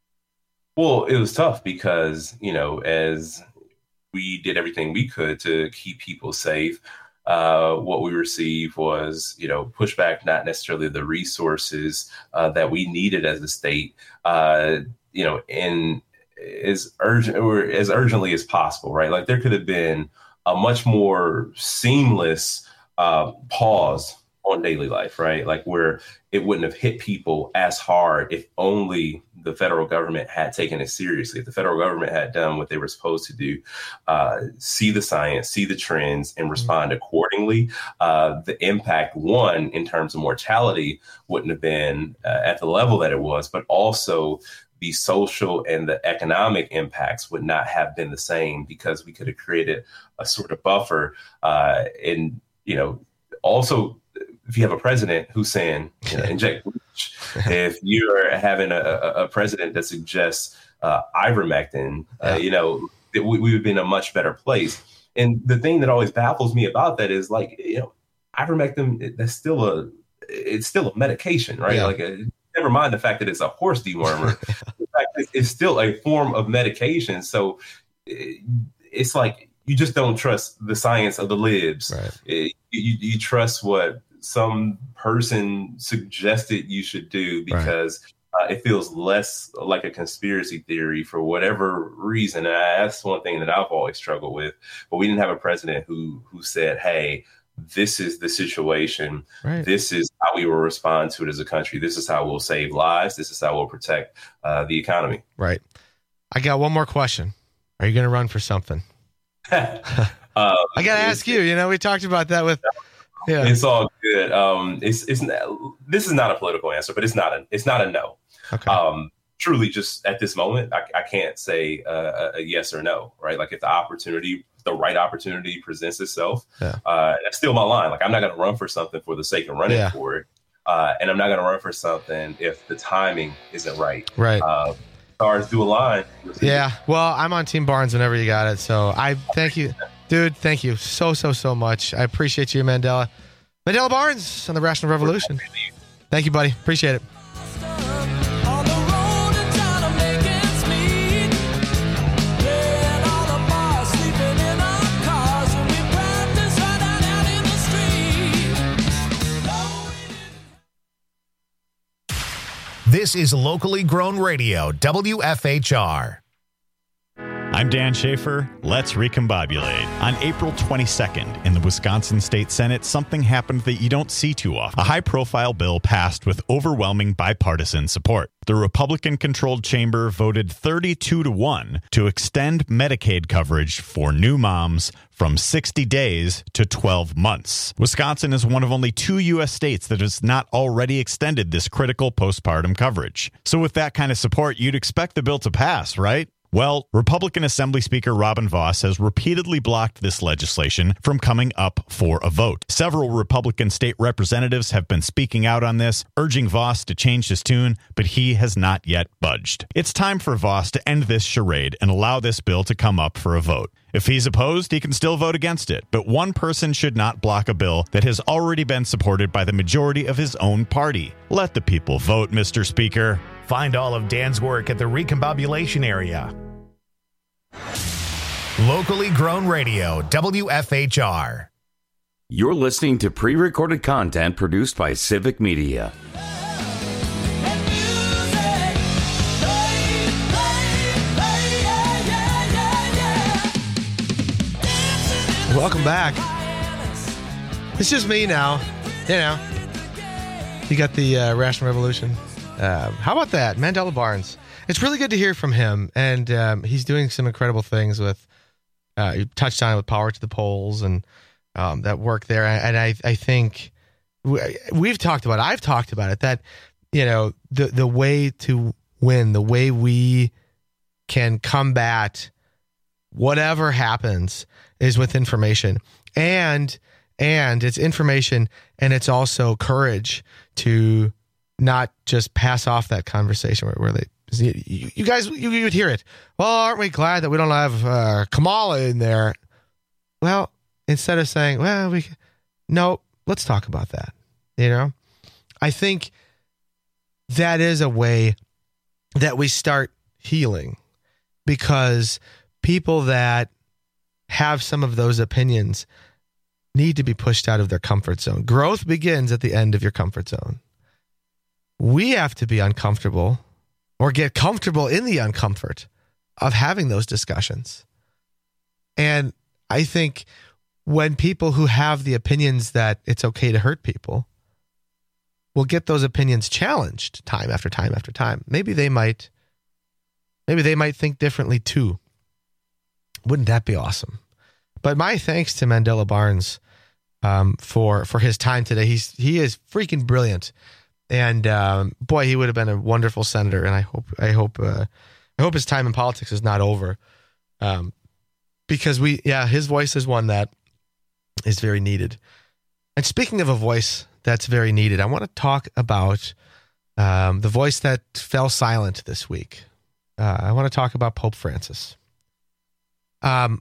Well, it was tough because, you know, as we did everything we could to keep people safe, uh, what we received was, you know, pushback, not necessarily the resources uh, that we needed as a state, uh, you know, in as urgent or as urgently as possible, right? Like, there could have been a much more seamless uh, pause on daily life, right? Like, where it wouldn't have hit people as hard if only the federal government had taken it seriously. If the federal government had done what they were supposed to do, uh, see the science, see the trends, and respond accordingly, uh, the impact, one, in terms of mortality, wouldn't have been uh, at the level that it was, but also the social and the economic impacts would not have been the same, because we could have created a sort of buffer. Uh, and, you know, also, if you have a president who's saying, you know, inject bleach, if you're having a, a president that suggests uh, ivermectin, uh, you know, we, we would be in a much better place. And the thing that always baffles me about that is, like, you know, ivermectin, that's still a, it's still a medication, right? Yeah. Like, a, never mind the fact that it's a horse dewormer. In fact, it's still a form of medication. So it, it's like, you just don't trust the science of the libs. Right. It, you, you trust what some person suggested you should do, because right. uh, it feels less like a conspiracy theory for whatever reason. And that's one thing that I've always struggled with. But we didn't have a president who who said, hey, this is the situation. Right. This is how we will respond to it as a country. This is how we'll save lives. This is how we'll protect uh, the economy. Right. I got one more question. Are you going to run for something? um, I got to ask you, you know, we talked about that with, yeah, it's all good. Um, it's, it's, this is not a political answer, but it's not a, it's not a no. Okay. Um, truly, just at this moment, I, I can't say uh, a yes or no, right? Like, if the opportunity, the right opportunity presents itself, yeah. uh, that's still my line. Like, I'm not going to run for something for the sake of running yeah. for it. Uh, and I'm not going to run for something if the timing isn't right. Right. Uh, stars do align. Yeah. Well, I'm on Team Barnes whenever you got it. So I thank you, dude. Thank you so, so, so much. I appreciate you, Mandela. Mandela Barnes on the Rational Revolution. Thank you, buddy. Appreciate it. This is locally grown radio, W F H R. I'm Dan Schaefer. Let's recombobulate. On April twenty-second, in the Wisconsin State Senate, something happened that you don't see too often. A high-profile bill passed with overwhelming bipartisan support. The Republican-controlled chamber voted thirty-two to one to extend Medicaid coverage for new moms from sixty days to twelve months. Wisconsin is one of only two U S states that has not already extended this critical postpartum coverage. So with that kind of support, you'd expect the bill to pass, right? Well, Republican Assembly Speaker Robin Vos has repeatedly blocked this legislation from coming up for a vote. Several Republican state representatives have been speaking out on this, urging Vos to change his tune, but he has not yet budged. It's time for Vos to end this charade and allow this bill to come up for a vote. If he's opposed, he can still vote against it, but one person should not block a bill that has already been supported by the majority of his own party. Let the people vote, Mister Speaker. Find all of Dan's work at the Recombobulation area. Locally grown radio, W F H R. You're listening to pre-recorded content produced by Civic Media. Welcome back. It's just me now. You know, you got the uh, Rational Revolution. Uh, how about that? Mandela Barnes. It's really good to hear from him, and um, he's doing some incredible things with, uh, you touched on it with Power to the Polls and um, that work there. And I, I think we, we've talked about it. I've talked about it, that, you know, the, the way to win, the way we can combat whatever happens is with information. And, and it's information, and it's also courage to not just pass off that conversation where, where they, You, you guys, you, you would hear it. Well, aren't we glad that we don't have uh, Kamala in there? Well, instead of saying, well, we, no, let's talk about that. You know, I think that is a way that we start healing, because people that have some of those opinions need to be pushed out of their comfort zone. Growth begins at the end of your comfort zone. We have to be uncomfortable, or get comfortable in the uncomfort of having those discussions. And I think when people who have the opinions that it's okay to hurt people will get those opinions challenged time after time after time, maybe they might, maybe they might think differently too. Wouldn't that be awesome? But my thanks to Mandela Barnes um, for for his time today. He's he is freaking brilliant. And um, boy, he would have been a wonderful senator. And I hope, I hope, uh, I hope his time in politics is not over, um, because we, yeah, his voice is one that is very needed. And speaking of a voice that's very needed, I want to talk about um, the voice that fell silent this week. Uh, I want to talk about Pope Francis. Um,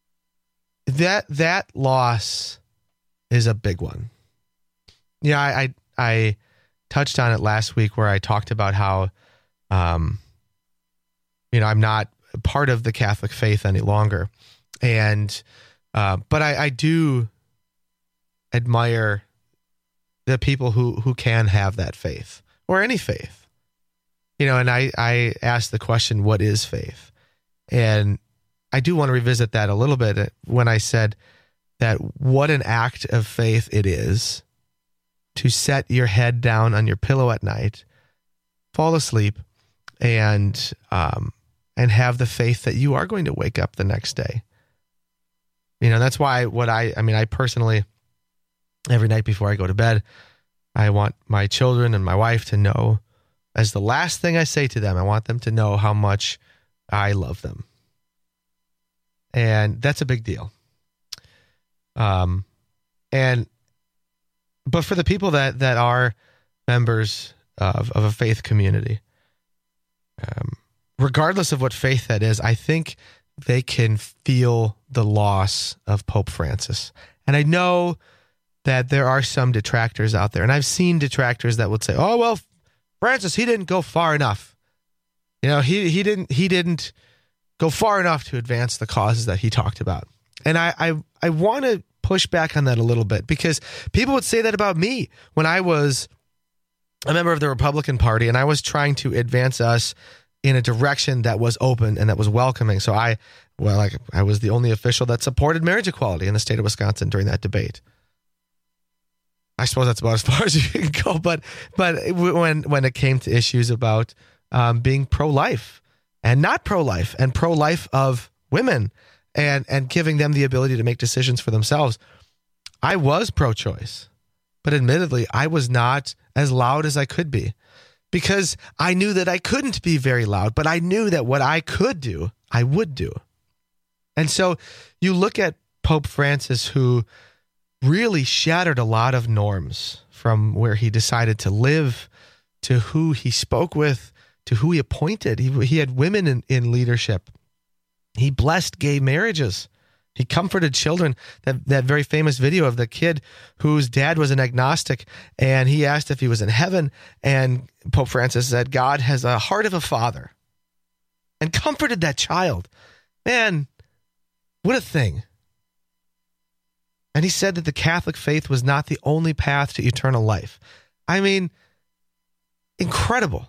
that that loss is a big one. Yeah, I, I, I touched on it last week, where I talked about how, um, you know, I'm not part of the Catholic faith any longer. And, uh, but I, I do admire the people who, who can have that faith, or any faith, you know, and I, I asked the question, what is faith? And I do want to revisit that a little bit when I said that what an act of faith it is to set your head down on your pillow at night, fall asleep, and um, and have the faith that you are going to wake up the next day. You know, that's why what I, I mean, I personally, every night before I go to bed, I want my children and my wife to know, as the last thing I say to them, I want them to know how much I love them. And that's a big deal. Um, and But for the people that, that are members of, of a faith community, um, regardless of what faith that is, I think they can feel the loss of Pope Francis. And I know that there are some detractors out there, and I've seen detractors that would say, oh, well, Francis, he didn't go far enough. You know, he, he didn't, he didn't go far enough to advance the causes that he talked about. And I, I, I want to push back on that a little bit, because people would say that about me when I was a member of the Republican Party, and I was trying to advance us in a direction that was open and that was welcoming. So I, well, like I was the only official that supported marriage equality in the state of Wisconsin during that debate. I suppose that's about as far as you can go. But but when when it came to issues about um, being pro-life and not pro-life and pro-life of women and and giving them the ability to make decisions for themselves, I was pro-choice. But admittedly, I was not as loud as I could be because I knew that I couldn't be very loud, but I knew that what I could do, I would do. And so you look at Pope Francis, who really shattered a lot of norms from where he decided to live to who he spoke with, to who he appointed. He, he had women in, in leadership. He blessed gay marriages. He comforted children. That that very famous video of the kid whose dad was an agnostic, and he asked if he was in heaven, and Pope Francis said, God has a heart of a father, and comforted that child. Man, what a thing. And he said that the Catholic faith was not the only path to eternal life. I mean, incredible.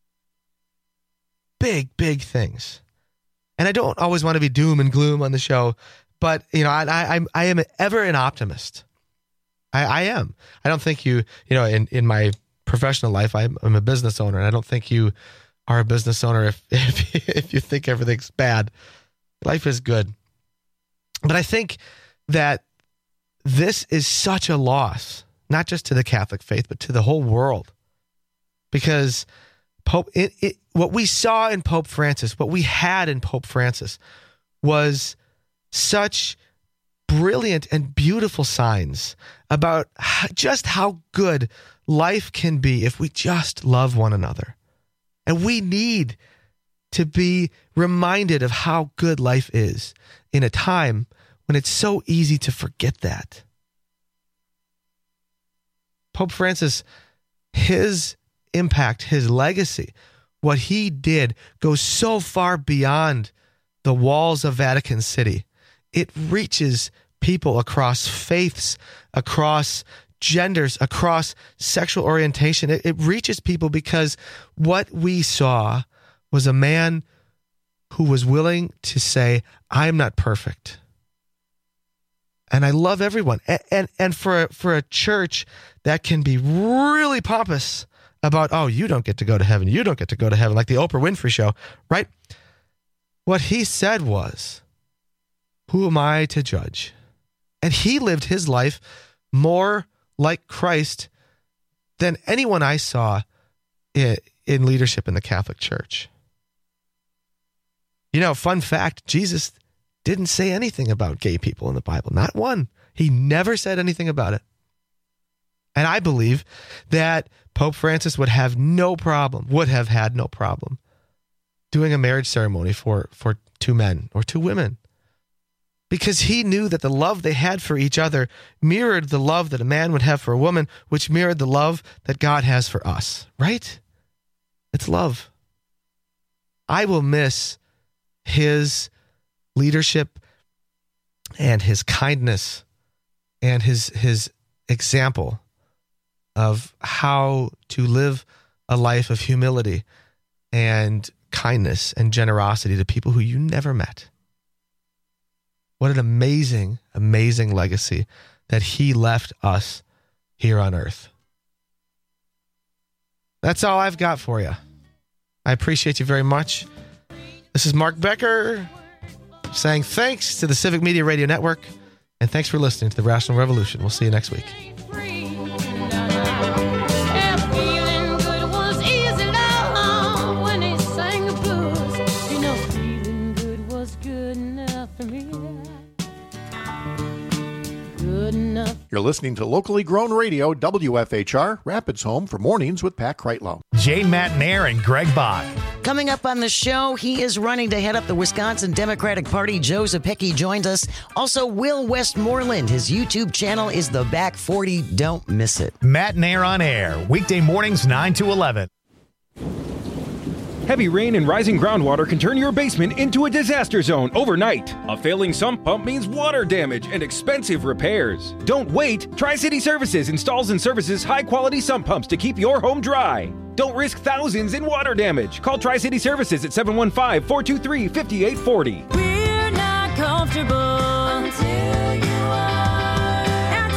Big, big things. And I don't always want to be doom and gloom on the show, but you know, I, I, I am ever an optimist. I, I am. I don't think you, you know, in, in my professional life, I'm, I'm a business owner, and I don't think you are a business owner if, if if you think everything's bad. Life is good, but I think that this is such a loss, not just to the Catholic faith, but to the whole world, because Pope, it, it, what we saw in Pope Francis, what we had in Pope Francis, was such brilliant and beautiful signs about just how good life can be if we just love one another. And we need to be reminded of how good life is in a time when it's so easy to forget that. Pope Francis, his impact, his legacy, what he did goes so far beyond the walls of Vatican City. It reaches people across faiths, across genders, across sexual orientation. It, it reaches people because what we saw was a man who was willing to say, I'm not perfect, and I love everyone. And, and, and for, for a church that can be really pompous about, oh, you don't get to go to heaven, you don't get to go to heaven, like the Oprah Winfrey Show, right? What he said was, who am I to judge? And he lived his life more like Christ than anyone I saw in, in leadership in the Catholic Church. You know, fun fact, Jesus didn't say anything about gay people in the Bible. Not one. He never said anything about it. And I believe that Pope Francis would have no problem, would have had no problem doing a marriage ceremony for, for two men or two women, because he knew that the love they had for each other mirrored the love that a man would have for a woman, which mirrored the love that God has for us, right? It's love. I will miss his leadership and his kindness and his his example of how to live a life of humility and kindness and generosity to people who you never met. What an amazing, amazing legacy that he left us here on earth. That's all I've got for you. I appreciate you very much. This is Mark Becker saying thanks to the Civic Media Radio Network, and thanks for listening to The Rational Revolution. We'll see you next week. You're listening to locally grown radio, W F H R, Rapids Home for Mornings with Pat Kreitlow. Jane Matnair and Greg Bach. Coming up on the show, he is running to head up the Wisconsin Democratic Party. Joe Zepecki joins us. Also, Will Westmoreland. His YouTube channel is The Back forty. Don't miss it. Matnair on air, weekday mornings nine to eleven. Heavy rain and rising groundwater can turn your basement into a disaster zone overnight. A failing sump pump means water damage and expensive repairs. Don't wait. Tri-City Services installs and services high-quality sump pumps to keep your home dry. Don't risk thousands in water damage. Call Tri-City Services at seven one five, four two three, five eight four zero. We're not comfortable until you are at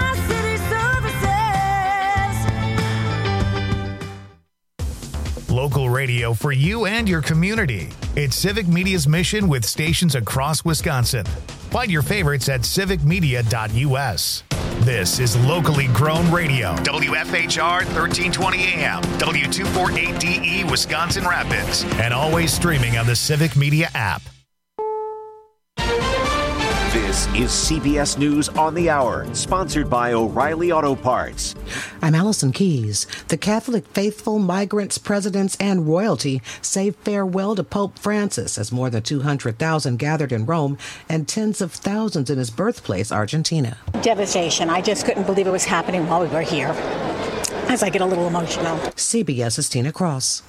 Tri-City Services. Local radio for you and your community. It's Civic Media's mission with stations across Wisconsin. Find your favorites at civic media dot u s. This is locally grown radio. W F H R thirteen twenty A M, W two forty-eight D E, Wisconsin Rapids, and always streaming on the Civic Media app. This is C B S News on the Hour, sponsored by O'Reilly Auto Parts. I'm Allison Keys. The Catholic faithful, migrants, presidents, and royalty say farewell to Pope Francis as more than two hundred thousand gathered in Rome and tens of thousands in his birthplace, Argentina. Devastation. I just couldn't believe it was happening while we were here. As I get a little emotional. CBS's Tina Cross.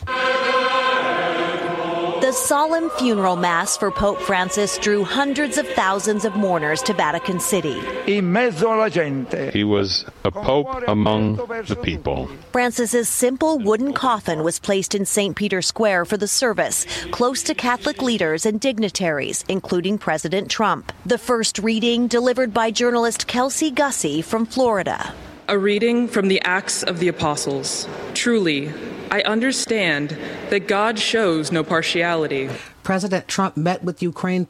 The solemn funeral mass for Pope Francis drew hundreds of thousands of mourners to Vatican City. He was a pope among the people. Francis's simple wooden coffin was placed in Saint Peter's Square for the service, close to Catholic leaders and dignitaries, including President Trump. The first reading delivered by journalist Kelsey Gussie from Florida. A reading from the Acts of the Apostles. Truly, I understand that God shows no partiality. President Trump met with Ukraine